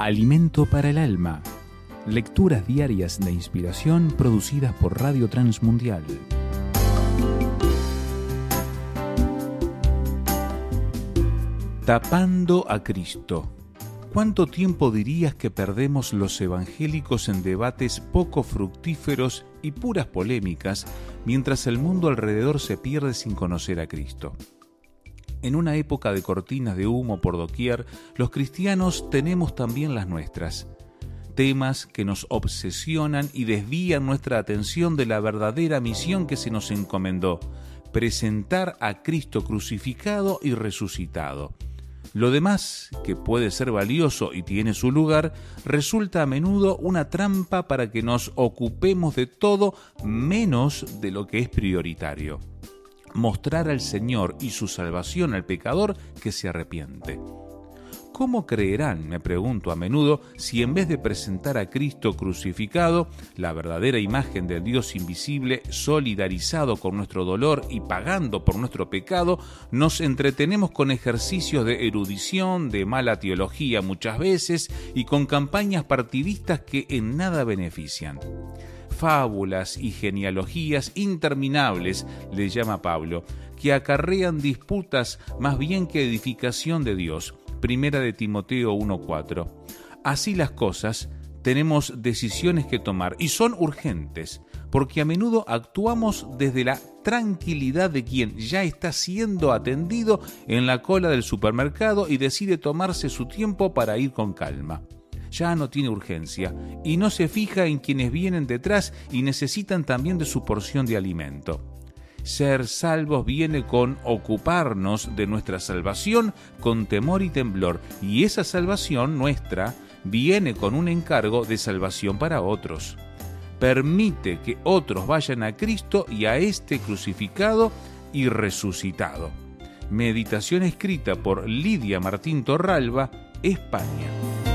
Alimento para el alma. Lecturas diarias de inspiración producidas por Radio Transmundial. Tapando a Cristo. ¿Cuánto tiempo dirías que perdemos los evangélicos en debates poco fructíferos y puras polémicas, mientras el mundo alrededor se pierde sin conocer a Cristo? En una época de cortinas de humo por doquier, los cristianos tenemos también las nuestras. Temas que nos obsesionan y desvían nuestra atención de la verdadera misión que se nos encomendó: presentar a Cristo crucificado y resucitado. Lo demás, que puede ser valioso y tiene su lugar, resulta a menudo una trampa para que nos ocupemos de todo menos de lo que es prioritario: mostrar al Señor y su salvación al pecador que se arrepiente. ¿Cómo creerán, me pregunto a menudo, si en vez de presentar a Cristo crucificado, la verdadera imagen del Dios invisible, solidarizado con nuestro dolor y pagando por nuestro pecado, nos entretenemos con ejercicios de erudición, de mala teología muchas veces, y con campañas partidistas que en nada benefician? Fábulas y genealogías interminables, le llama Pablo, que acarrean disputas más bien que edificación de Dios. Primera de Timoteo 1:4. Así las cosas, tenemos decisiones que tomar y son urgentes, porque a menudo actuamos desde la tranquilidad de quien ya está siendo atendido en la cola del supermercado y decide tomarse su tiempo para ir con calma. Ya no tiene urgencia y no se fija en quienes vienen detrás y necesitan también de su porción de alimento. Ser salvos viene con ocuparnos de nuestra salvación con temor y temblor, y esa salvación nuestra viene con un encargo de salvación para otros. Permite que otros vayan a Cristo y a este crucificado y resucitado. Meditación escrita por Lidia Martín Torralba, España.